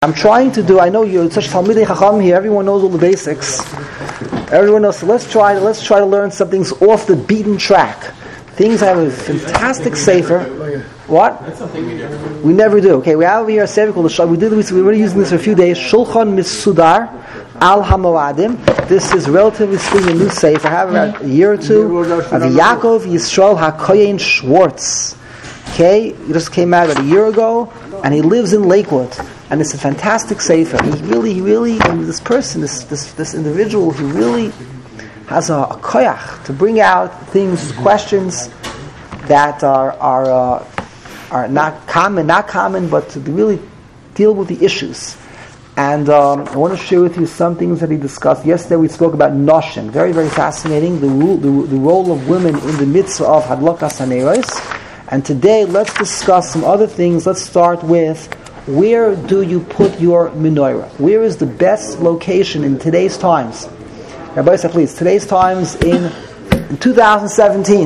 I'm trying to do, I know you're such Talmidei Chacham here, everyone knows all the basics. Everyone knows, so let's try to learn some things off the beaten track. Things I have a fantastic sefer. What? That's something we do. We never do. Okay, we have here a sefer called the we're already using this for a few days. Shulchan Misudar Al HaMoadim. This is relatively speaking a new sefer. I have about a year or two of Yaakov Yisrael HaKoyen Schwartz. Okay, he just came out about a year ago, and he lives in Lakewood. And it's a fantastic sefer. He really, this person, this individual, he really has a koyach to bring out things, questions that are not common, but to really deal with the issues. And I want to share with you some things that he discussed. Yesterday we spoke about Noshin, very, very fascinating, the role of women in the mitzvah of Hadlakas HaNeiros. And today let's discuss some other things. Let's start with, where do you put your menorah? Where is the best location in today's times? Rabbi said, please, today's times in 2017.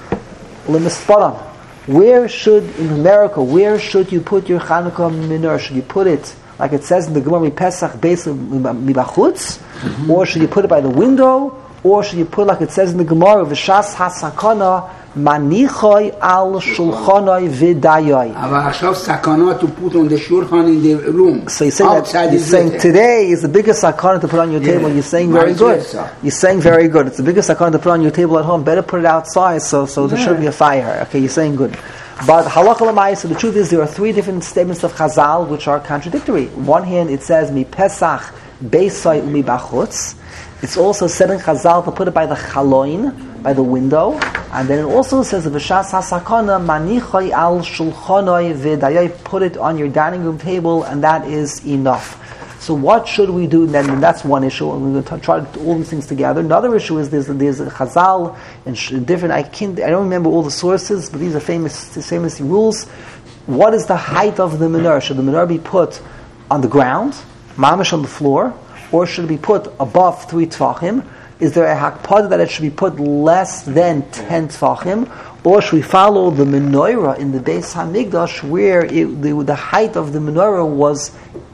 Where should, in America, where should you put your Chanukah menorah? Should you put it, like it says in the Gemara, Pesach Beis Mibachutz? Or should you put it by the window? Or should you put, like it says in the Gemara, V'shas HaSakana, Manichoy al shulchanoi v'dayoi. Avashav sakana to put on the shulchan in the room. So you're saying today is the biggest sakana to put on your table. You're saying very good. You're saying very good. It's the biggest sakana to put on your table at home. Better put it outside so there shouldn't be a fire. Okay, you're saying good. But halakha l'mayis, so the truth is there are three different statements of Chazal which are contradictory. On one hand, it says mi pesach beisai umi bachutz. It's also said in Chazal to put it by the chaloin, by the window, and then it also says v'shas hasakana manichai al shulchanoi v'dayai, put it on your dining room table, and that is enough. So what should we do then? And that's one issue, and we're going to try to do all these things together. Another issue is there's a Chazal and different. I don't remember all the sources, but these are famous rules. What is the height of the menorah? Should the menorah be put on the ground, mamish on the floor? Or should it be put above 3 tfachim? Is there a hakpada that it should be put less than 10 tfachim? Or should we follow the menorah in the Beis HaMikdash where the height of the menorah was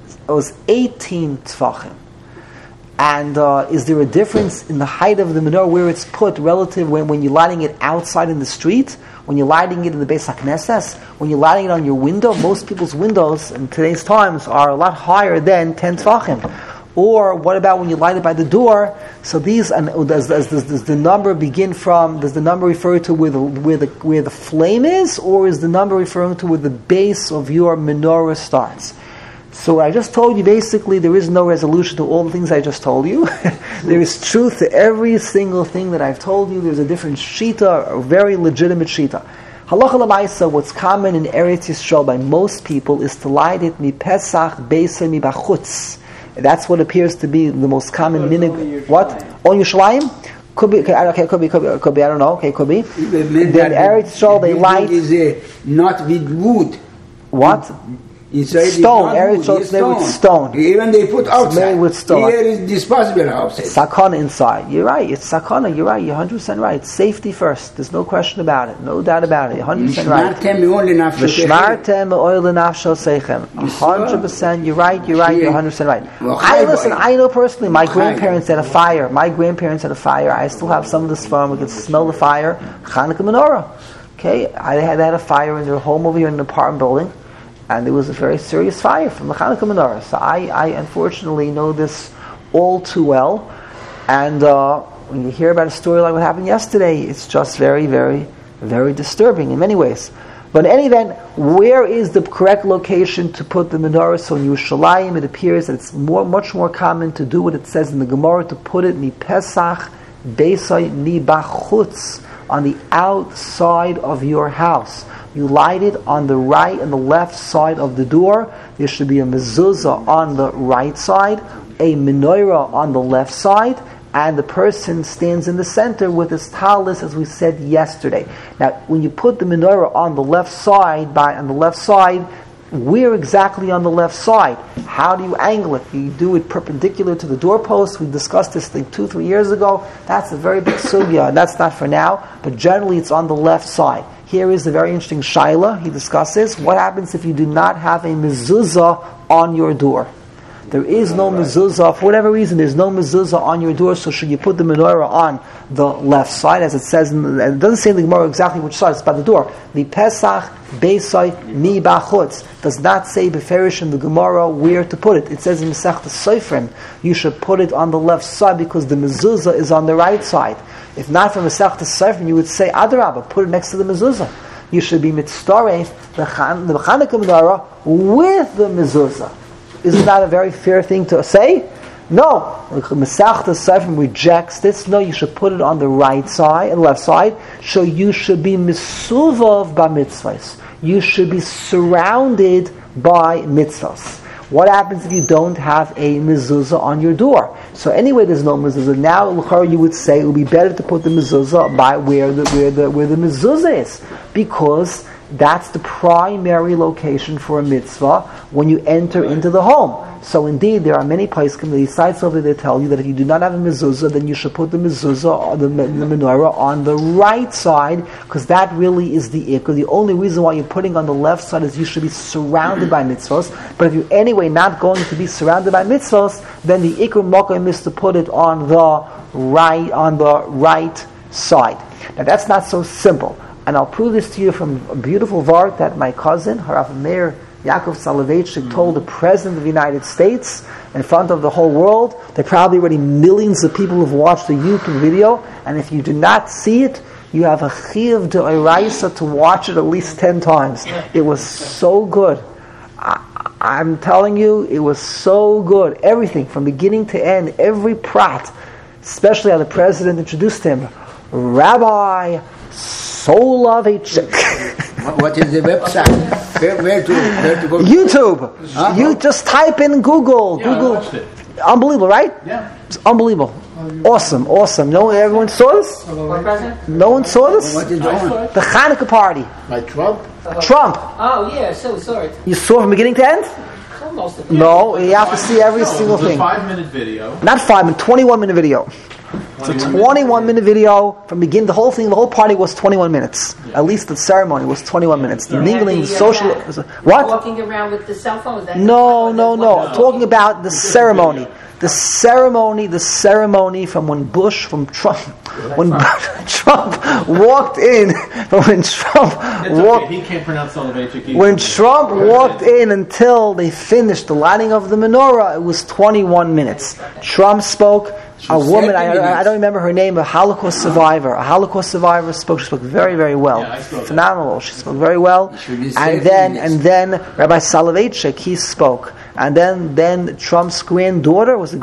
18 tfachim? And is there a difference in the height of the menorah where it's put relative when you're lighting it outside in the street? When you're lighting it in the Beis HaKnesses? When you're lighting it on your window? Most people's windows in today's times are a lot higher than 10 tfachim. Or what about when you light it by the door? So these, and does the number begin from? Does the number refer to where the flame is, or is the number referring to where the base of your menorah starts? So I just told you basically there is no resolution to all the things I just told you. There is truth to every single thing that I've told you. There's a different shita, a very legitimate shita. Halacha l'maisa, what's common in Eretz Yisrael by most people is to light it mi pesach beisa mi bachutz. That's what appears to be the most common minig. What? On Yerushalayim? Could be. Okay, could be. I don't know. Okay, could be. Then Eretz Yisrael they light. Is not with wood. What? Stone. Eretz Yisrael is made with stone. Even they put outside. It's made with stone. Here is disposable outside. Sakana inside. You're right. It's sakana. You're right. You're 100% right. Safety first. There's no question about it. No doubt about it. You're 100% right. V'shmartem me'oil l'nafsho seichem. 100%. You're right. You're 100% right. I know personally. My grandparents had a fire. I still have some of this farm. We can smell the fire. Chanukah menorah. Okay. They had a fire in their home over here in an apartment building. And there was a very serious fire from the Chanukah menorah. So I unfortunately know this all too well. And when you hear about a story like what happened yesterday, it's just very, very, very disturbing in many ways. But in any event, where is the correct location to put the menorah? So in Yerushalayim, it appears that it's much more common to do what it says in the Gemara, to put it mi pesach beisai mi bachutz, on the outside of your house. You light it on the right and the left side of the door. There should be a mezuzah on the right side, a menorah on the left side, and the person stands in the center with his talis, as we said yesterday. Now, when you put the menorah on the left side, where exactly on the left side? How do you angle it? You do it perpendicular to the doorpost. We discussed this thing 2-3 years ago. That's a very big sugya, and that's not for now, but generally it's on the left side. Here is a very interesting shaila. He discusses what happens if you do not have a mezuzah on your door. There is no mezuzah, for whatever reason, there's no mezuzah on your door, so should you put the menorah on the left side, as it says, and it doesn't say in the Gemara exactly which side, it's by the door. The Pesach, Beisai, Mi Bachutz, does not say beferish in the Gemara where to put it. It says in Masechta Sofrim, you should put it on the left side because the mezuzah is on the right side. If not from Masechta Sofrim, you would say, Adarabah, put it next to the mezuzah. You should be mitztoref, the Chanukah menorah, with the mezuzah. Isn't that a very fair thing to say? No. Masechta Sofrim rejects this. No, you should put it on the right side and left side. So you should be misuvav b'mitzvahs. You should be surrounded by mitzvahs. What happens if you don't have a mezuzah on your door? So anyway, there's no mezuzah. Now, you would say it would be better to put the mezuzah by where the mezuzah is, because that's the primary location for a mitzvah when you enter into the home. So indeed, there are many poskim, the sites over there tell you that if you do not have a mezuzah, then you should put the mezuzah or the menorah on the right side, because that really is the ikr. The only reason why you're putting on the left side is you should be surrounded by mitzvahs. But if you're anyway not going to be surrounded by mitzvahs, then the ikr mokim is to put it on the right side. Now that's not so simple. And I'll prove this to you from a beautiful vart that my cousin, Harav Meir Yaakov Soloveitchik, told the President of the United States in front of the whole world. There are probably already millions of people who've watched the YouTube video, and if you do not see it, you have a chiyuv d'oraisa to watch it at least 10 times. It was so good. I'm telling you, it was so good. Everything, from beginning to end, every prat, especially how the President introduced him, Rabbi Soloveitchik. What is the website? Where to go? YouTube. Huh? You just type in Google. Yeah, Google. I watched it. Unbelievable, right? Yeah. It's unbelievable. Awesome. No, everyone saw this? No one saw this? What is on? The Hanukkah party. By Trump? Trump. Oh, yeah, so saw it. You saw from beginning to end? Most of it. No, you have to see every single thing. It was a 5-minute video. Not 5 minutes, 21-minute video. It's a 21-minute video from beginning. The whole party was 21 minutes. Yeah. At least the ceremony was 21 minutes. The mingling, the social. What? Walking around with the cell phone. No. I'm talking about the ceremony. The ceremony from when Trump walked in, He can't pronounce Soloveitchik either. When Trump walked in until they finished the lighting of the menorah, it was 21 minutes. Trump spoke. A woman, I don't remember her name, a Holocaust survivor. Spoke. She spoke very, very well. Yeah, phenomenal. She spoke very well. And then Rabbi Soloveitchik, he spoke. And then Trump's granddaughter lit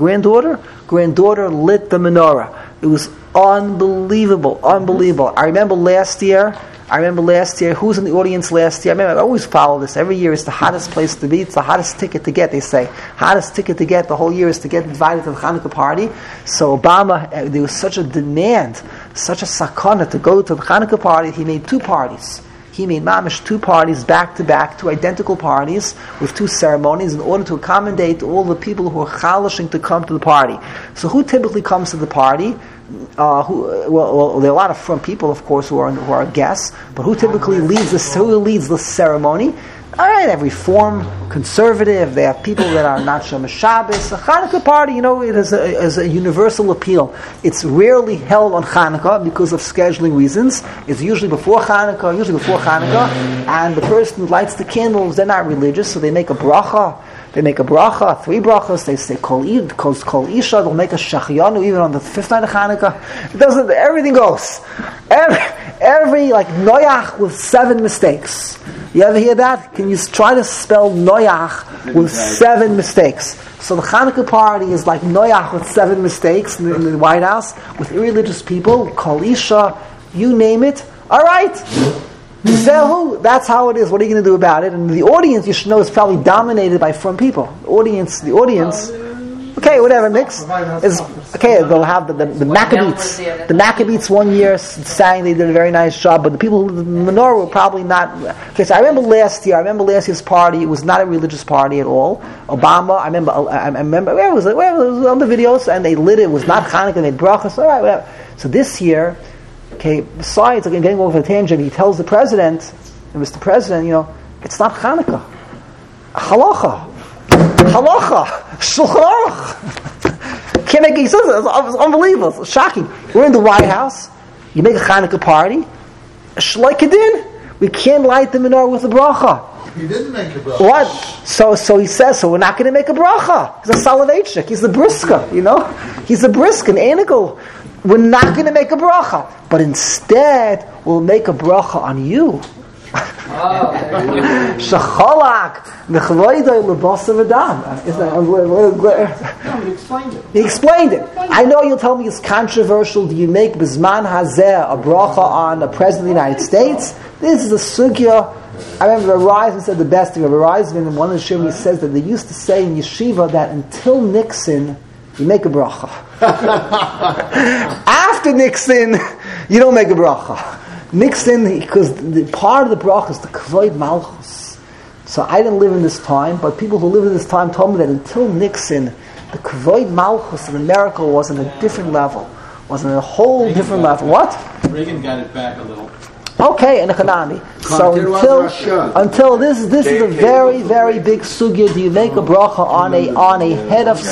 the menorah. It was unbelievable. I remember last year, who was in the audience last year? I always follow this. Every year it's the hottest place to be. It's the hottest ticket to get, they say. Hottest ticket to get the whole year is to get invited to the Hanukkah party. So Obama, there was such a demand, such a sakana to go to the Hanukkah party, he made 2 parties. He made mamish 2 parties back to back, 2 identical parties with 2 ceremonies in order to accommodate all the people who are chalishing to come to the party. So who typically comes to the party? There are a lot of front people, of course, who are guests. But who typically leads the ceremony? All right, every form, conservative. They have people that are not Shomer Shabbos. A Hanukkah party, it has a universal appeal. It's rarely held on Hanukkah because of scheduling reasons. It's usually before Hanukkah, and the person who lights the candles, they're not religious, so they make a bracha. 3 brachas. They say Kol Isha. They'll make a Shachianu even on the 5th night of Hanukkah. Everything goes. Every like Noach with 7 mistakes. You ever hear that? Can you try to spell Noach with 7 mistakes? So the Hanukkah party is like Noach with 7 mistakes in the White House with irreligious people. Kol Isha, you name it. All right. Zehu, that's how it is. What are you going to do about it? And the audience, you should know, is probably dominated by from people. The audience. Okay, whatever, mix. They'll have the Maccabees. The Maccabees one year sang, they did a very nice job, but the people who did the menorah were probably not. Okay, so I remember last year's party, it was not a religious party at all. Obama, I remember, where was it on the videos, and they lit it, was not Hanukkah, they brachas, all right, whatever. So this year, okay, besides, again, getting over the tangent, he tells the president, Mr. President, it's not Hanukkah. Halacha. Halacha, Shulchan Aruch. Can't make. He says it's unbelievable. It's shocking. We're in the White House. You make a Hanukkah party. Shloikadin. We can't light the menorah with a bracha. He didn't make a bracha. What? So he says, so we're not going to make a bracha. He's a Soloveitchik. He's the Briska, He's the Briska, an Anikel. We're not going to make a bracha. But instead, we'll make a bracha on you. Shachalak, nechvoidoi lebasav adam. No, he explained it. He explained it. I know you'll tell me it's controversial. Do you make Bizman Hazeh a bracha on a president of the United States? This is a sugya. I remember Rabbi Reisman said the best thing. Rabbi Reisman, in one of the shirim, he says that they used to say in yeshiva that until Nixon, you make a bracha. After Nixon, you don't make a bracha. Nixon, because the part of the bracha is the Kvoid Malchus. So I didn't live in this time, but people who lived in this time told me that until Nixon, the Kvoid Malchus in America was on a different level. Was on a whole different level. What? Reagan got it back a little. Okay, and Hanani. So until this is a very, very big sugya. Do you make a bracha on a head of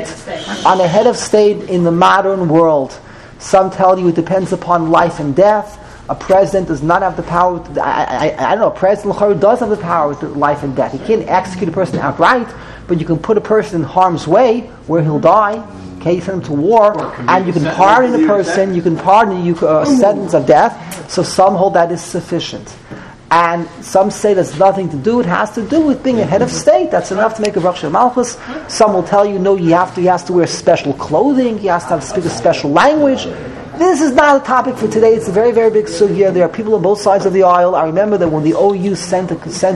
state in the modern world? Some tell you it depends upon life and death. A president does not have the power. I don't know. A president does have the power with life and death. He can't execute a person outright, but you can put a person in harm's way where he'll die. Okay, you send him to war, and you can pardon a person. You can pardon a sentence of death. So some hold that is sufficient, and some say there's nothing to do. It has to do with being a head of state. That's enough to make a bracha malchus. Some will tell you no. He has to wear special clothing. He has to speak a special language. This is not a topic for today. It's a very, very big sugya. There are people on both sides of the aisle. I remember that when the OU sent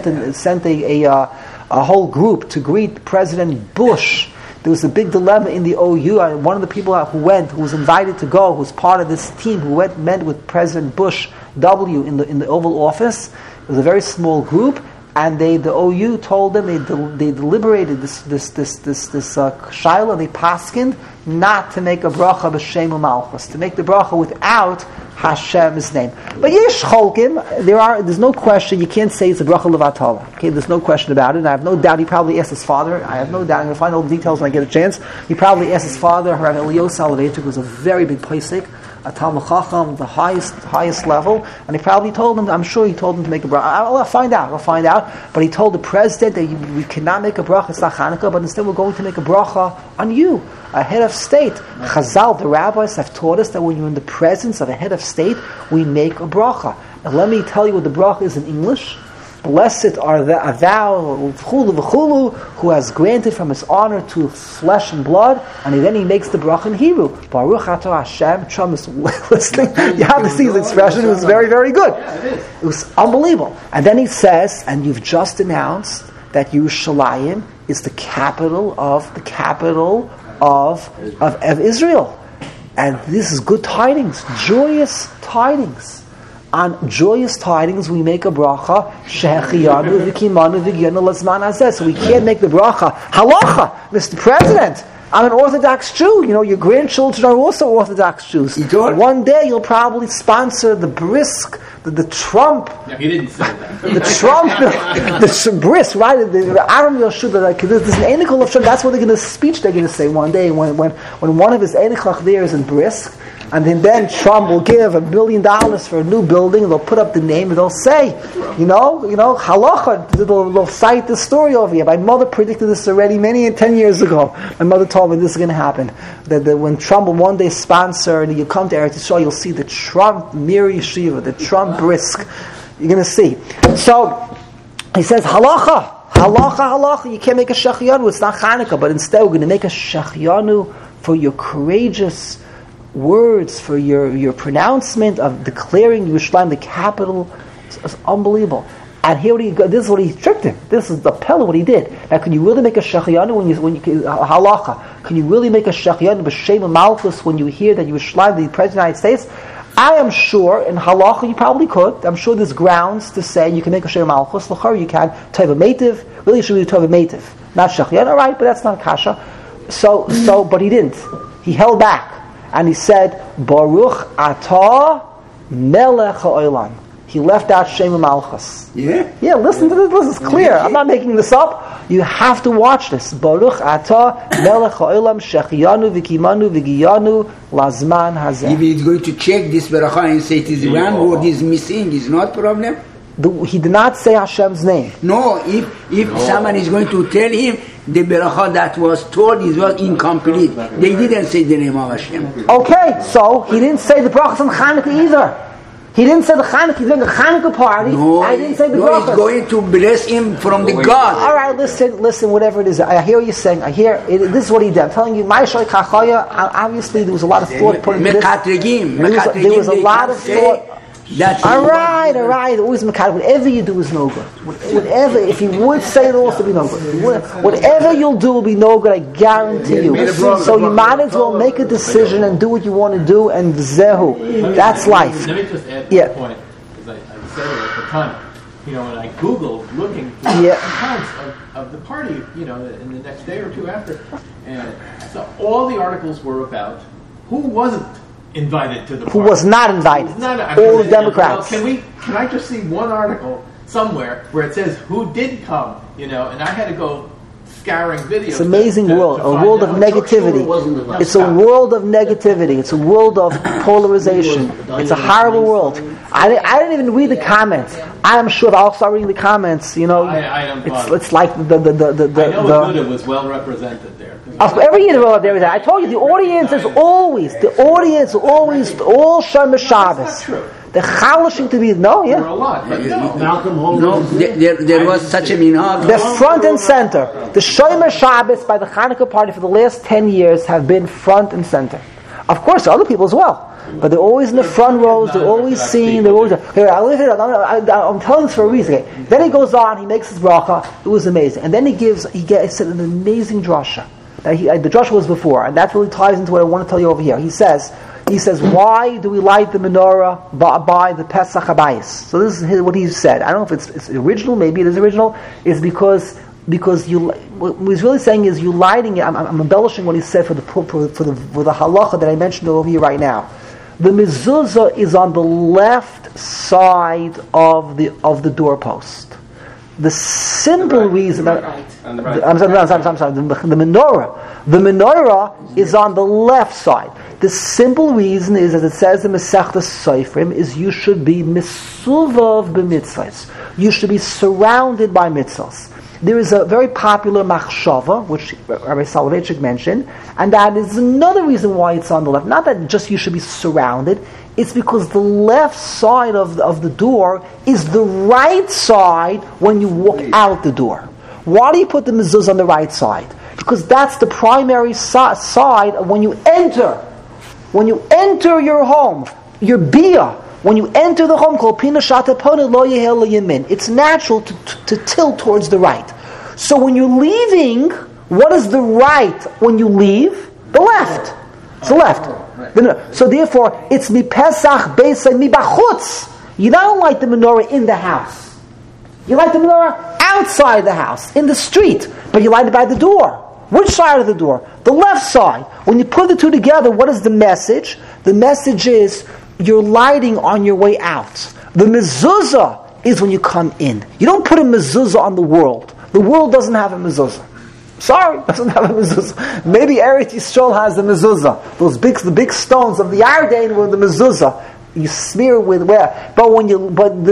a whole group to greet President Bush, there was a big dilemma in the OU. One of the people who was invited to go, who was part of this team, who met with President Bush W in the Oval Office. It was a very small group, and the OU told them they deliberated this shaila, and they paskined not to make a bracha b'shem u'malchus, to make the bracha without Hashem's name. But yesh cholkim, there's no question, you can't say it's a bracha levatala. Okay, there's no question about it, and I have no doubt he probably asked his father. I have no doubt, I'm going to find all the details when I get a chance. He probably asked his father, Rav Elio Soloveitchik, who was a very big posek, a Talmud Chacham, the highest level, and he probably told him, I'm sure he told him to make a bracha. I'll find out. But he told the president that we cannot make a bracha, it's not Hanukkah, but instead we're going to make a bracha on you, a head of state. Chazal, the rabbis, have taught us that when you're in the presence of a head of state, we make a bracha. And let me tell you what the bracha is in English. Blessed are thou, who has granted from his honor to flesh and blood, and then he makes the bracha in Hebrew. Baruch atah Hashem. Trump is listening. You have to see his expression. It was very, very good. It was unbelievable. And then he says, and you've just announced that Yerushalayim is the capital of Israel. And this is good tidings, joyous tidings. On joyous tidings, we make a bracha. Shehechiyanu v'kimanu v'gyanu lazman hazeh. So we can't make the bracha. Halacha, Mr. President. I'm an Orthodox Jew. Your grandchildren are also Orthodox Jews. One day you'll probably sponsor the Brisk, the Trump. No, he didn't say that. The Trump, the Brisk, right? The Aram Yoshu. There's an Enikel of Trump. That's what they're going to speech. They're going to say one day when one of his Eniklach there is in Brisk. And then Trump will give $1 billion for a new building. They'll put up the name and they'll say, halacha. They'll cite the story over here. My mother predicted this already 10 years ago. My mother told me this is going to happen. That when Trump will one day sponsor, and you come to Eretz Yisrael, you'll see the Trump Mir Yeshiva, the Trump Brisk. You're going to see. So he says halacha. You can't make a shechianu. It's not Hanukkah, but instead we're going to make a shechianu for your courageous words, for your pronouncement of declaring Yerushalayim the capital. It's unbelievable. And here this is what he tricked him. This is the pella what he did. Now, can you really make a shechianu when you halacha? Can you really make a shechianu b'shem malchus when you hear that Yerushalayim, the President of the United States? I am sure in halacha you probably could. I'm sure there's grounds to say you can make a shem malchus. L'chor you can. Tova meitiv. Really, should be tova meitiv, not shechianu. Right, but that's not kasha. So, but he didn't. He held back. And he said, Baruch atah melech ha'olam. he left out Shema Malchus. Yeah? Yeah, listen to this. This is clear. I'm not making this up. You have to watch this. Baruch Ata Melech HaOlam Shechiyanu V'Kimanu V'Giyanu Lazman Hazeh. If he's going to check this beracha and say it is one word is missing, is not problem. He did not say Hashem's name. No, if someone is going to tell him the beracha that was told was incomplete, they didn't say the name of Hashem. Okay, so he didn't say the brachas on Chanukah either. He didn't say the Chanukah. He's doing a Chanukah party. No, I didn't say the no, brachas. he's going to bless him from the God. All right, listen, whatever it is. I hear what you're saying. I hear it. This is what he did. I'm telling you, Ma'ashay Kachaya, obviously there was a lot of thought put into this. There was a lot of thought. All right. Always mekatreg. Whatever you do is no good. Whatever, if you would say it, also be no good. Whatever you'll do will be no good. I guarantee you. So you might as well make a decision and do what you want to do. And zehu, that's life. Let me just add to the point, because I said it at the time. When I Googled looking for the times of the party, in the next day or two after, and so all the articles were about who wasn't invited to the party. Who was not invited? All the Democrats. Well, can I just see one article somewhere where it says who did come? And I had to go scouring videos. It's an amazing world, a world of negativity. It's a world of negativity. It's a world of polarization. It's a horrible world. I didn't even read the comments. I am sure if I'll start reading the comments, it's like the I know it was well represented there. Every year there is that. I told you the audience is always all Shomer Shabbos. The chalashing to be There were a lot, but no. There was such a minhag. They're front and center. The Shomer Shabbos by the Chanukah party for the last 10 years have been front and center. Of course, other people as well. But they're always in the front rows, they're always seen, they're always... I'm telling this for a reason. Okay. Then he goes on, he makes his bracha, it was amazing. And then he gets an amazing drasha. The drasha was before, and that really ties into what I want to tell you over here. He says, why do we light the menorah by the Pesach Habayis? So this is what he said. I don't know if it's original, maybe it is original. It's because what he's really saying is you lighting it. I'm embellishing what he said for the halacha that I mentioned over here right now. The mezuzah is on the left side of the doorpost. The simple reason that I'm sorry. The menorah is on the left side. The simple reason is, as it says in Masechtas Sofrim, is you should be misuvav b'mitzvahs. You should be surrounded by mitzvahs. There is a very popular machshava, which Rabbi Soloveitchik mentioned, and that is another reason why it's on the left. Not that just you should be surrounded, it's because the left side of the door is the right side when you walk out the door. Why do you put the mezuzah on the right side? Because that's the primary side of when you enter. When you enter your home, your biyah, when you enter the home called Pina Shata Pona Lo Yehel Yamin, it's natural to tilt towards the right. So when you're leaving, what is the right when you leave? The left. It's the left. So therefore, it's mi Pesach Beisai mi Bachutz. You don't light the menorah in the house. You light the menorah outside the house, in the street, but you light it by the door. Which side of the door? The left side. When you put the two together, what is the message? The message is you're lighting on your way out. The mezuzah is when you come in. You don't put a mezuzah on the world. The world doesn't have a mezuzah. Sorry, doesn't have a mezuzah. Maybe Eretz Yisrael has a mezuzah. The big stones of the Yarden were the mezuzah. You smear with where? But when you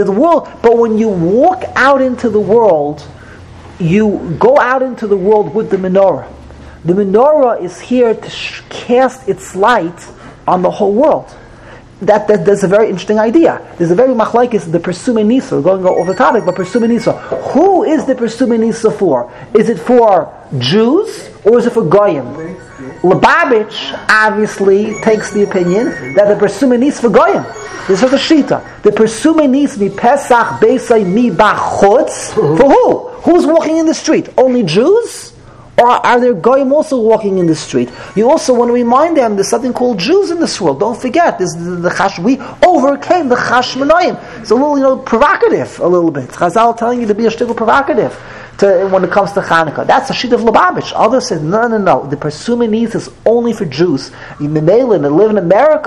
walk out into the world, you go out into the world with the menorah. The menorah is here to cast its light on the whole world. That's a very interesting idea. There's a very machlokes, the Persumei Nisa, going off the topic, but Persumei Nisa. Who is the Persumei Nisa for? Is it for Jews or is it for Goyim? Lubavitch obviously takes the opinion that the Persumei Nisa for Goyim. This is the Shita. The Persumei Nisa mi Pesach Beisai mi Bachutz. For who? Who's walking in the street? Only Jews? Or are there Goyim also walking in the street? You also want to remind them there's something called Jews in this world. Don't forget, we overcame the Chashmonaim. It's a little, provocative, a little bit. Chazal telling you to be a shtickle provocative when it comes to Chanukah. That's the sheet of Lubavitch. Others said, no. The Persumei Nisa is only for Jews. They live in America.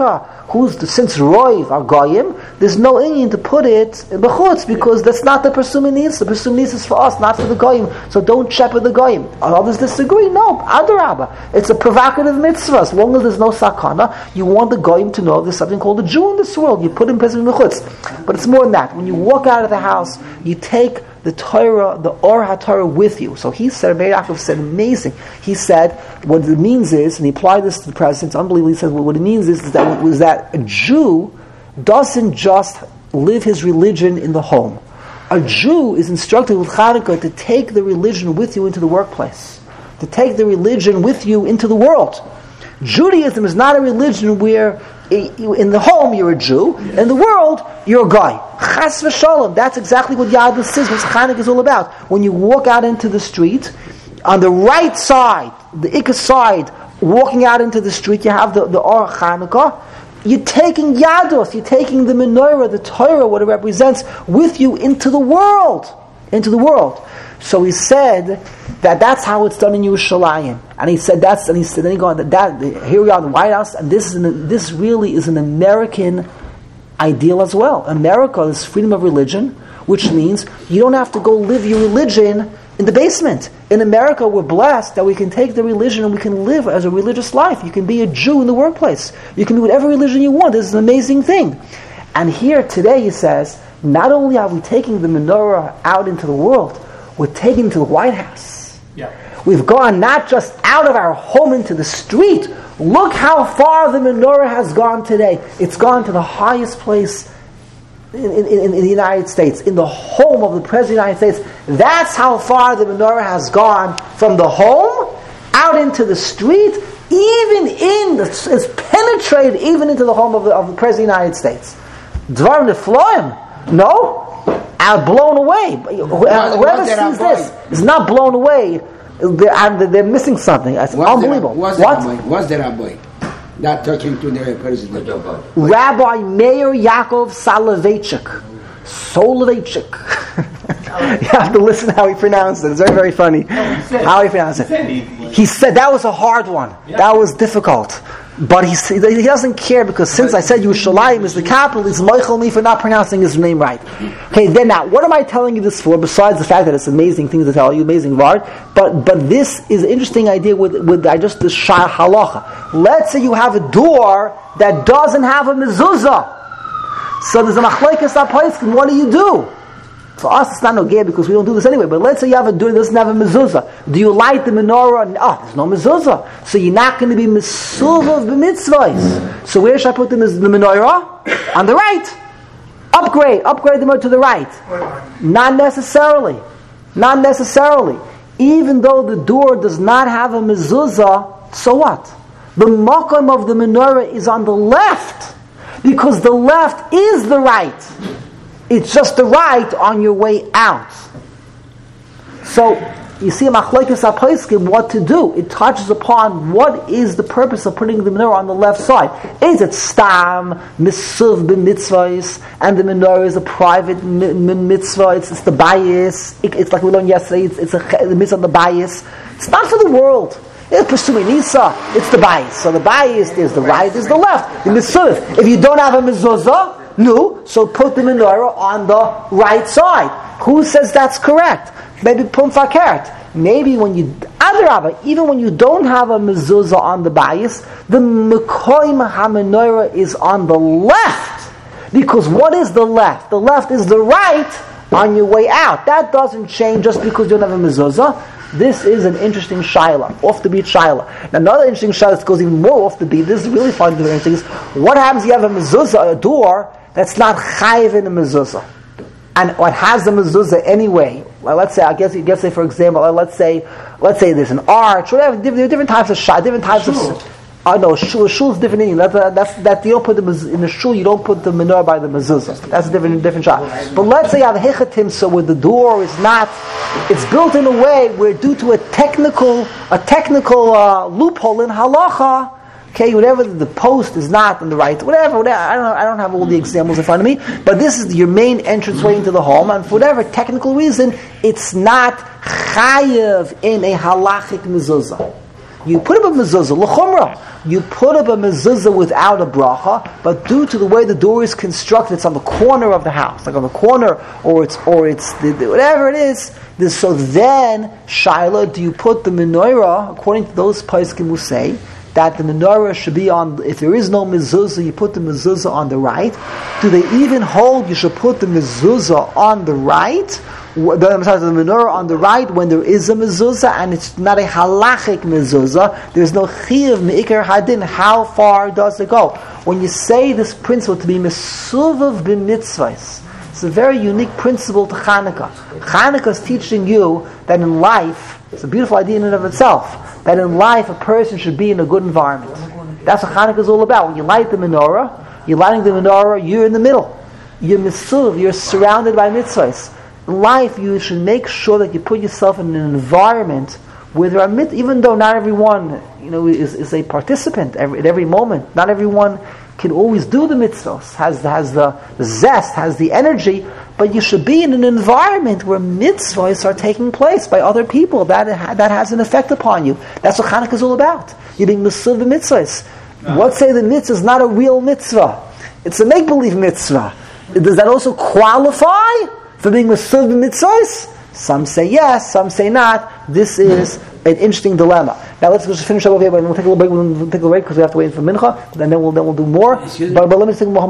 since Roiv are Goyim, there's no Indian to put it in Bechutz, because that's not the Persumim Nisa. The Persumim Nisa is for us, not for the Goyim. So don't shepherd the Goyim. Others disagree. No, Adarabba. It's a provocative mitzvah. As long as there's no sakana, you want the Goyim to know there's something called a Jew in this world. You put him in Bechutz. But it's more than that. When you walk out of the house, you take the Torah, the Or HaTorah with you. So he said, Meir Yaakov said, amazing. He said, what it means is, and he applied this to the president, it's unbelievable. He said, well, what it means is that a Jew doesn't just live his religion in the home. A Jew is instructed with Chanukah to take the religion with you into the workplace, to take the religion with you into the world. Judaism is not a religion where in the home you're a Jew, in the world you're a guy. Chas v'shalom. That's exactly what Yadus is, what Chanukah is all about. When you walk out into the street, on the right side, the Ikka side, walking out into the street, you have the Or Chanukah. You're taking Yadus, you're taking the menorah, the Torah, what it represents, with you into the world. Into the world. So he said that's how it's done in Yerushalayim. And he said then he goes, here we are in the White House, and this really is an American ideal as well. America is freedom of religion, which means you don't have to go live your religion in the basement. In America, we're blessed that we can take the religion and we can live as a religious life. You can be a Jew in the workplace. You can be whatever religion you want. This is an amazing thing. And here today he says, not only are we taking the menorah out into the world, we're taking it to the White House. Yeah. We've gone not just out of our home into the street. Look how far the menorah has gone today. It's gone to the highest place in the United States, in the home of the President of the United States. That's how far the menorah has gone from the home out into the street, it's penetrated even into the home of the President of the United States. Dvar Nefloim, no? Are blown away. Whoever sees this is not blown away. They're missing something. It's unbelievable. What's the rabbi that talking to the president? Rabbi Meir Yaakov Soloveitchik. You have to listen how he pronounced it. It's very, very funny how he pronounced it. He said that was a hard one. Yeah. That was difficult. But he doesn't care, because since I said Yerushalayim is the capital, he's moichel me for not pronouncing his name right. Okay, then now, what am I telling you this for, besides the fact that it's amazing things to tell you, amazing word, but this is an interesting idea with just the shah halacha. Let's say you have a door that doesn't have a mezuzah. So there's a machlekes apaiskim, what do? For us, it's not no gay because we don't do this anyway. But let's say you have a door that doesn't have a mezuzah. Do you light the menorah? There's no mezuzah. So you're not going to be mesuvav b'mitzvahs. So where should I put the menorah? On the right. Upgrade the menorah to the right. Not necessarily. Even though the door does not have a mezuzah, so what? The makom of the menorah is on the left, because the left is the right. It's just the right on your way out. So, you see, machlokes haposkim, what to do. It touches upon what is the purpose of putting the menorah on the left side. Is it stam, misuv b'mitzvahs, and the menorah is a private mitzvah, it's the bias, it's like we learned yesterday, it's the mitzvah on the bias. It's not for the world. It's pursuing Nisa, it's the bias. So the bias, there's the right, there's the left. The misuv. If you don't have a mezuzah, no, so put the menorah on the right side. Who says that's correct? Maybe Pum Fakert. Maybe even when you don't have a mezuzah on the bias, the Mekoim HaMenorah is on the left. Because what is the left? The left is the right on your way out. That doesn't change just because you don't have a mezuzah. This is an interesting shaila, off the beat shaila. Now, another interesting shaila that goes even more off the beat, this is really fun to do things. What happens if you have a mezuzah, a door, that's not chayiv in a mezuzah? And what has the mezuzah anyway? Well, let's say, for example, let's say there's an arch, whatever, different types of shah, different types of... shul is different in that you don't put in the shul, you don't put the menorah by the mezuzah. That's a different shah. But let's say you have a hechatim, so where the door is not, it's built in a way where due to a technical loophole in halacha, okay, whatever the post is not on the right, whatever. I don't have all the examples in front of me, but this is your main entranceway into the home, and for whatever technical reason, it's not chayiv in a halachic mezuzah. You put up a mezuzah, l'chumrah. You put up a mezuzah without a bracha, but due to the way the door is constructed, it's on the corner of the house, like on the corner, or it's whatever it is. So then, Shaila, do you put the menorah, according to those poskim who say that the menorah should be on, if there is no mezuzah, you put the mezuzah on the right. Do they even hold you should put the mezuzah on the right? The menorah on the right when there is a mezuzah and it's not a halachic mezuzah, there's no chiyuv meikar hadin. How far does it go? When you say this principle to be mesuvav b'mitzvahs, it's a very unique principle to Chanukah. Chanukah is teaching you that in life, it's a beautiful idea in and of itself, that in life a person should be in a good environment. That's what Chanukah is all about. When you light the menorah, you're lighting the menorah, you're in the middle. You're mesuv, you're surrounded by mitzvahs. In life, you should make sure that you put yourself in an environment where there are even though not everyone, is a participant at every moment. Not everyone can always do the mitzvahs, has the zest, has the energy, but you should be in an environment where mitzvahs are taking place by other people. That has an effect upon you. That's what Chanukah is all about. You're being mesuv mitzvahs. What say the mitzvah is not a real mitzvah? It's a make-believe mitzvah. Does that also qualify for being mesuv mitzvahs? Some say yes, some say not. This is an interesting dilemma. Now let's just finish up over here. We'll take a little break. We'll take a break because we have to wait for mincha, and then we'll do more. But let me take more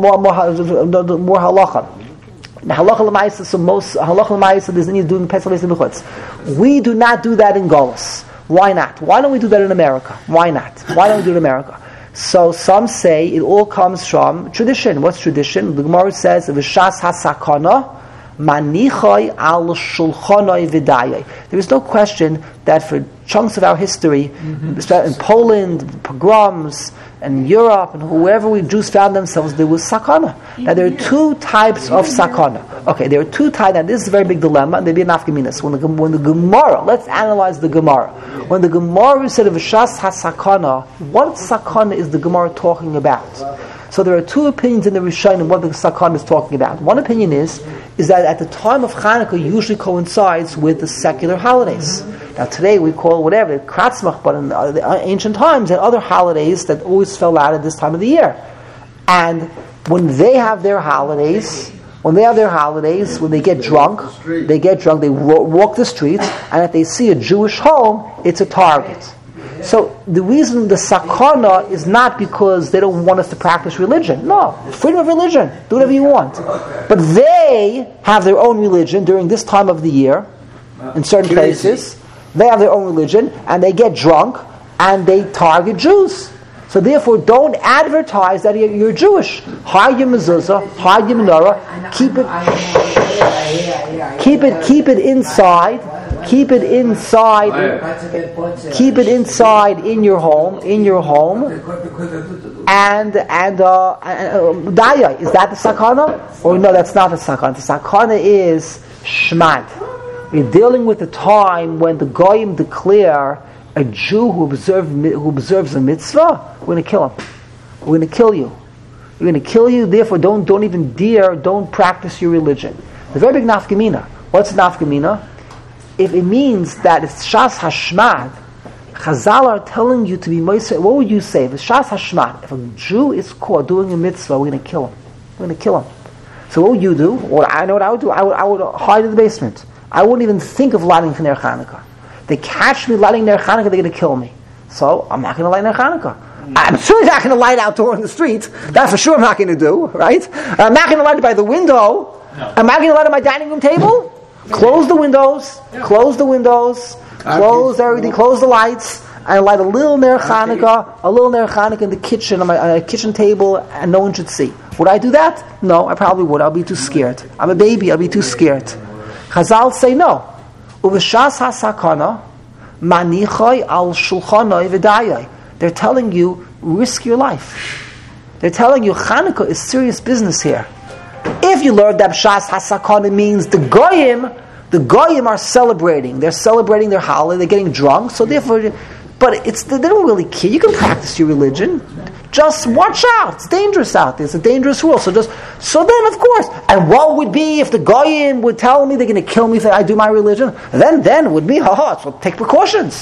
halacha. Now halacha l'maisa. So most halacha l'maisa there's need to do in Pesach B'chutz. We do not do that in Golus. Why not? Why don't we do that in America? Why not? Why don't we do it in America? So some say it all comes from tradition. What's tradition? The Gemara says v'shas hasakana manichai al shulchanai v'dayai. There is no question that for chunks of our history, in Poland, pogroms, and Europe, and wherever Jews found themselves, there was sakana. Now there are two types of sakana. Okay, there are two types, and this is a very big dilemma, and there'd be an afkaminas. When the Gemara, let's analyze the Gemara. When the Gemara said of Shas HaSakana, what sakana is the Gemara talking about? So there are two opinions in the Rishonim what the sakana is talking about. One opinion is that at the time of Chanukah usually coincides with the secular holidays. Now today we call whatever, Kratzmach, but in the ancient times there are other holidays that always fell out at this time of the year. And when they have their holidays, when they get drunk, they walk the streets, and if they see a Jewish home, it's a target. So the reason the sakana is not because they don't want us to practice religion. No, freedom of religion. Do whatever you want. But they have their own religion during this time of the year, in certain places. They have their own religion, and they get drunk, and they target Jews. So therefore, don't advertise that you're Jewish. Hide your mezuzah, hide your menorah, keep it inside. Keep it inside in your home. And daya, is that the sakana? Or no, that's not the sakana. The sakana is shmad. We're dealing with a time when the goyim declare a Jew who observes a mitzvah, we're going to kill him. We're going to kill you. We're going to kill you. Therefore, don't practice your religion. The very big nafkamina. What's nafkamina? If it means that it's Shas Hashmad, Chazal are telling you to be Moisei, what would you say? If it's Shas Hashmad, if a Jew is caught doing a mitzvah, we're going to kill him. We're going to kill him. So what would you do? Or I know what I would do. I would hide in the basement. I wouldn't even think of lighting Ner Chanukah. They catch me lighting Ner Chanukah, they're going to kill me. So I'm not going to light Ner Chanukah. I'm certainly not going to light outdoor in the street. That for sure I'm not going to do, right? I'm not going to light it by the window. No. Am I going to light it on my dining room table? Close the windows, close everything, close the lights, and light a little Ner Chanukah in the kitchen, on a kitchen table, and no one should see. Would I do that? No, I probably would. I'll be too scared. I'm a baby, I'll be too scared. Chazal say no. Uveshas hasakana, manichai al shulchanai v'dayai. They're telling you, risk your life. They're telling you, Chanukah is serious business here. If you learn that Shas HaSakana means the Goyim are celebrating. They're celebrating their holiday. They're getting drunk. So therefore, but they don't really care. You can practice your religion. Just watch out. It's dangerous out there. It's a dangerous world. So then, of course. And what would be if the Goyim would tell me they're going to kill me if I do my religion? Then it would be, so take precautions.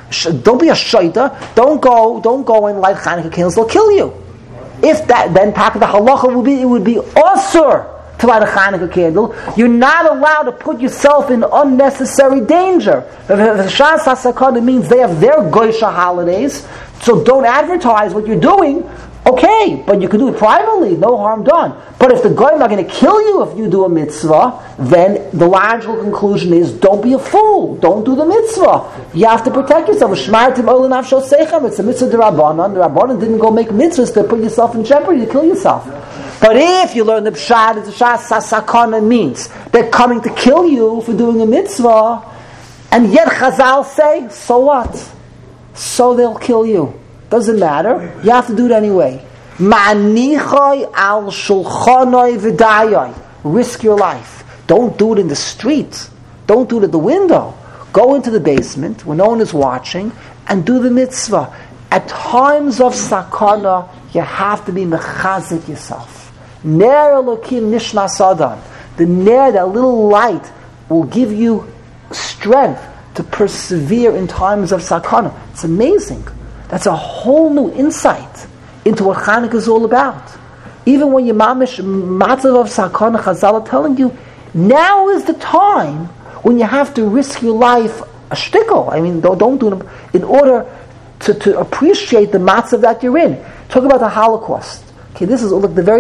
Don't be a shaita. Don't go and light Hanukkah candles. They'll kill you. If that, then the halacha would be asur to light a Hanukkah candle. You're not allowed to put yourself in unnecessary danger. If Shas HaSakana means they have their Goysha holidays, so don't advertise what you're doing. Okay, but you can do it privately, no harm done. But if the goyim are going to kill you if you do a mitzvah, then the logical conclusion is don't be a fool. Don't do the mitzvah. You have to protect yourself. It's a mitzvah d'Rabbanan. The Rabbanan didn't go make mitzvahs to put yourself in jeopardy, to kill yourself. But if you learn the pshat, the Shas HaSakana means they're coming to kill you for doing a mitzvah, and yet Chazal say, so what? So they'll kill you. Doesn't matter. You have to do it anyway. Ma'anichai al shulchanoi v'dayai. Risk your life. Don't do it in the street. Don't do it at the window. Go into the basement when no one is watching and do the mitzvah. At times of sakana, you have to be mechazik yourself. Ner elokim nishmas adam. The ner, that little light, will give you strength to persevere in times of sakana. It's amazing. That's a whole new insight into what Chanukah is all about. Even when you're mamish matzav of sakana, Chazal are telling you, now is the time when you have to risk your life a shtickle. I mean, don't do it in order to appreciate the matzav that you're in. Talk about the Holocaust. Okay, this is all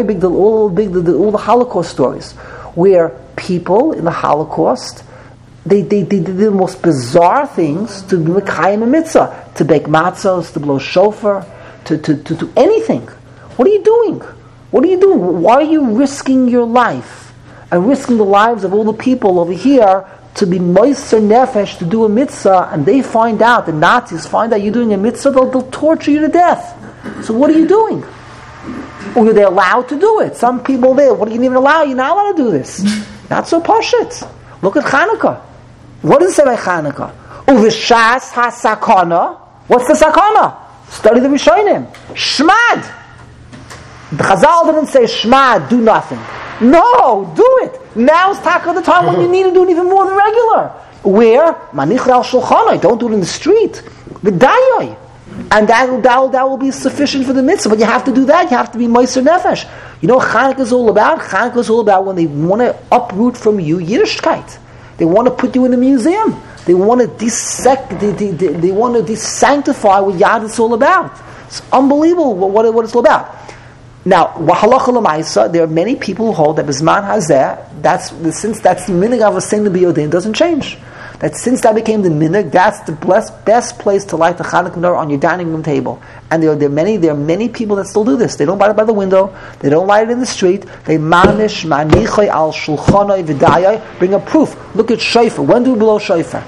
the Holocaust stories, where people in the Holocaust, They did the most bizarre things to do Mekayim a mitzvah, to bake matzos, to blow shofar, to do anything. What are you doing? What are you doing? Why are you risking your life and risking the lives of all the people over here to be moiser nefesh to do a mitzvah, and they find out, the Nazis find out you're doing a mitzvah, they'll torture you to death. So what are you doing? Or are they allowed to do it? Some people there, what are you even allowed? You're not allowed to do this. Not so pashut. Look at Chanukah. What does it say by Chanukah? Uvishas ha-sakana. What's the sakana? Study the Rishonim. Shmad. The Chazal didn't say shmad, do nothing. No, do it. Now's taka the time when you need to do it even more than regular. Where? Manichra al shulchanai. Don't do it in the street. B'dayoi. And that will be sufficient for the mitzvah. But you have to do that. You have to be moiser nefesh. You know what Chanukah is all about? Chanukah is all about when they want to uproot from you Yiddishkeit. They want to put you in a museum. They want to dissect. They want to desanctify what Yad is all about. It's unbelievable what it's all about. Now, halacha l'maisa, there are many people who hold that Bizman Hazeh, since that's the minig of a sin to be ordained, doesn't change. That since that became the minig, that's the best place to light the Chanukah menorah on your dining room table. And there are many people that still do this. They don't light it by the window. They don't light it in the street. They manish manichai al shulchanai v'dayai. Bring a proof. Look at shofar. When do we blow shofar?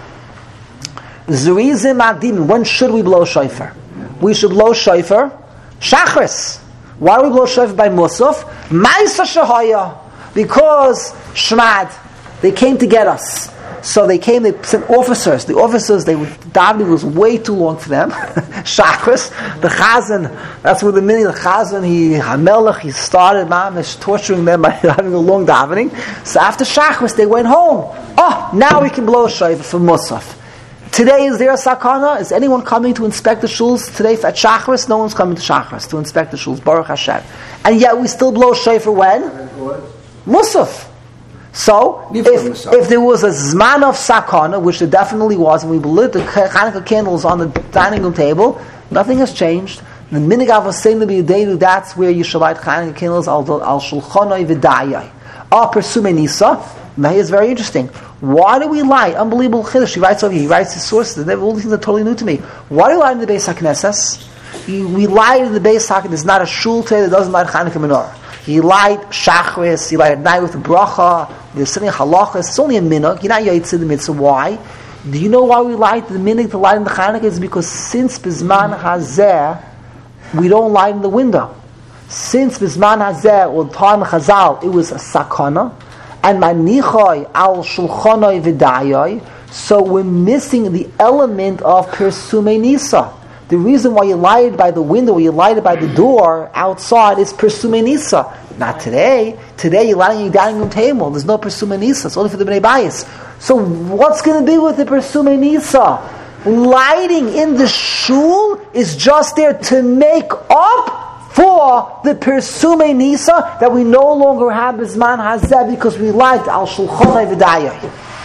Zerizim adim. When should we blow shofar? We should blow shofar shachris. Why do we blow shofar by Musaf? Ma'isa shahaya. Because Shmad, they came to get us. So they sent officers. The officers, davening was way too long for them. Shachris, the Chazan, that's where the Chazan, he started mamish torturing them by having a long davening. So after Shachris, they went home. Oh, now we can blow a shofar for Musaf. Today, is there a sakana? Is anyone coming to inspect the shuls today at Shachris? No one's coming to Shachris to inspect the shuls. Baruch Hashem. And yet we still blow shofar when? Musaf. So, if there was a zman of sakana, which there definitely was, and we lit the Chanukah candles on the dining room table, nothing has changed. The minig of saying to be a day, that's where you should light Chanukah candles al shulchanai v'dayai. Persume nisa. That is very interesting. Why do we light? Unbelievable chiddush. He writes over here. He writes his sources. All these things are totally new to me. Why do we light in the Beis HaKnesses? We light in the Beis HaKnesses. There's not a shul today that doesn't light Chanukah menorah. You light shachris, you light at night with a bracha, there's sitting halachas, it's only a minhag, you're not yotzei the mitzvah. Why? Do you know why we light the minhag to light in the Chanukah? It's because since Bizman Hazeh, we don't light in the window. Since Bizman Hazeh, or time Chazal, it was a sakana, and manichai al shulchanai v'dayai, so we're missing the element of persume nisa. The reason why you light it by the window, or you light it by the door outside, is persume nisa. Not today. Today you're lighting your dining room table. There's no persume nisa. It's only for the bnei bayis. So what's going to be with the persume nisa? lighting in the shul is just there to make up for the Persume Nisa that we no longer have Bizman Hazeh because we light Al Shulchanai V'dayai.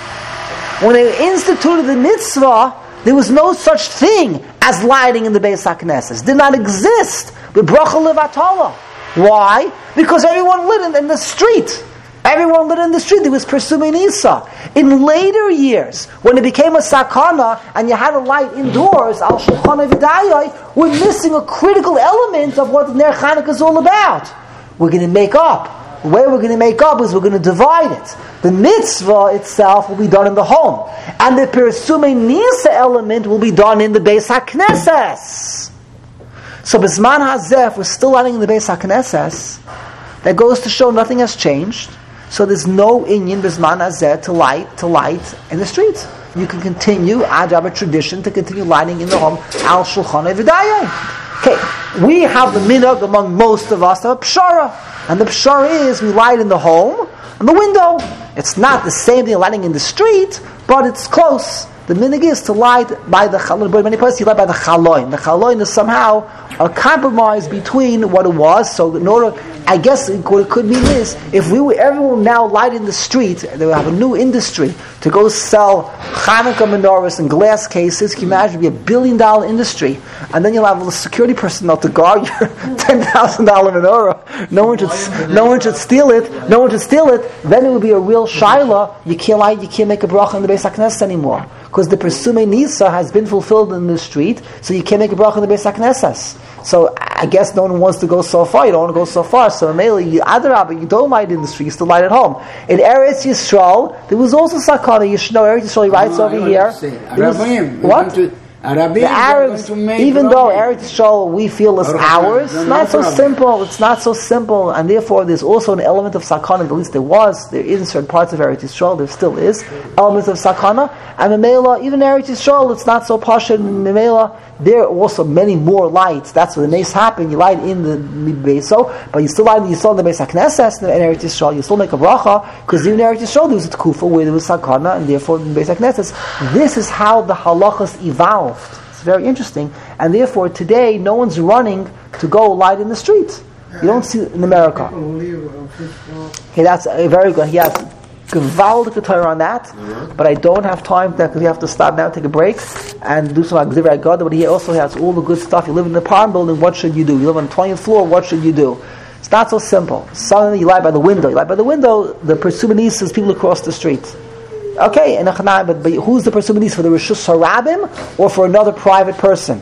When they instituted the mitzvah, there was no such thing as lighting in the Beis HaKnesses. It did not exist. The bracha levatala. Why? Because everyone lit in the street. Everyone lit in the street. There was Persume Nisa. In later years, when it became a sakana and you had a light indoors, Al Shulchanai V'dayai, we're missing a critical element of what Ner Chanukah is all about. We're going to make up. The way we're going to make up is we're going to divide it. The mitzvah itself will be done in the home. And the Persume Nisa element will be done in the Beis HaKnesses. So Bizman Hazeh, we're still lighting in the Beis HaKnesses. That goes to show nothing has changed. So there's no inyan Bizman Hazeh to light in the streets. You can continue, Adab tradition, to continue lighting in the home, Al Shulchanai V'dayai. Okay, we have the minhag among most of us, a pshara. And the pshara is we light in the home, in the window. It's not the same thing lighting in the street, but it's close. The minhag is to light by the chaloin. But in many places you light by the chaloin. The chaloin is somehow a compromise between what it was. So in order, I guess what it could mean is, if everyone now light in the street, they will have a new industry to go sell Hanukkah menorahs and glass cases. Can you imagine? It'd be $1 billion industry. And then you'll have a security personnel to guard your $10,000 menorah. No one should steal it. Then it would be a real shaila. You can't make a bracha in the Beis HaKnesses anymore. Because the Persume Nisa has been fulfilled in the street, so you can't make a bracha in the Beis HaKnesses. So I guess no one wants to go so far. You don't want to go so far. So mainly, you don't light in the street. You still light at home. In Eretz Yisrael, there was also sakana. You should know Eretz Yisrael. He writes over here. What? The Arabs, even though Eretz Yisrael we feel is ours, it's not so simple. It's not so simple, and therefore there's also an element of sakana. At least there is in certain parts of Eretz Yisrael. There still is elements of sakana, and Memela, even Eretz Yisrael, it's not so pasha. Memela, there are also many more lights. That's where the nace happen. You light in the Beso, but you still light in the Beis HaKnesses in Eretz Yisrael. You still make a bracha because even in Eretz Yisrael there was a tkufa where there was sakana, and therefore in the Beis HaKnesses. This is how the halachas evolved. It's very interesting, and therefore today no one's running to go light in the street. You don't see it in America. Okay, that's very good. He has gewaldige Torah on that, but I don't have time because we have to stop now, take a break, and do some Agzivra Agada. But he also has all the good stuff. You live in the apartment building, what should you do? You live on the 20th floor, what should you do? It's not so simple. Suddenly you light by the window. You light by the window, the Persumenis is people across the street. Okay, but who's the Persumenis? For the Rishus Harabim or for another private person?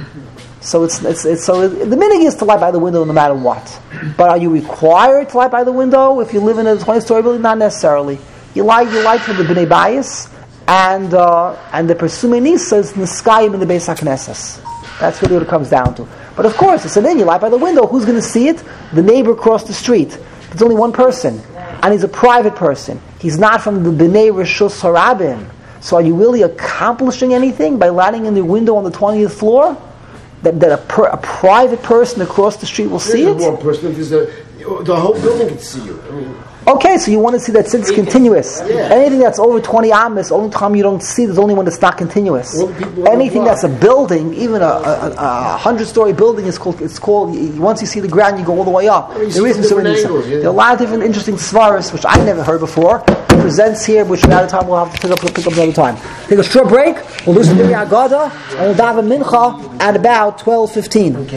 So the minhag is to light by the window no matter what. But are you required to light by the window if you live in a 20-story building? Not necessarily. You light for the Bnei Bayis and the Persume Nisa is Niskayim in the Beis HaKnesses. That's really what it comes down to. But of course, it's an you light by the window. Who's going to see it? The neighbor across the street. There's only one person, and he's a private person. He's not from the Bnei Rishus Harabim. So are you really accomplishing anything by lighting in the window on the 20th floor? That a private person across the street will see it? One person, the whole building can see you. Okay, so you want to see that since it's continuous. Yeah. Anything that's over 20 amas, only time you don't see, there's only one that's not continuous. Anything that's a building, even a 100-story building, it's called. Once you see the ground, you go all the way up. There are a lot of different interesting svaras which I never heard before. He presents here, which another time we'll have to pick up another time. Take a short break. We'll listen to the Agada and we'll daven mincha at about 12:15.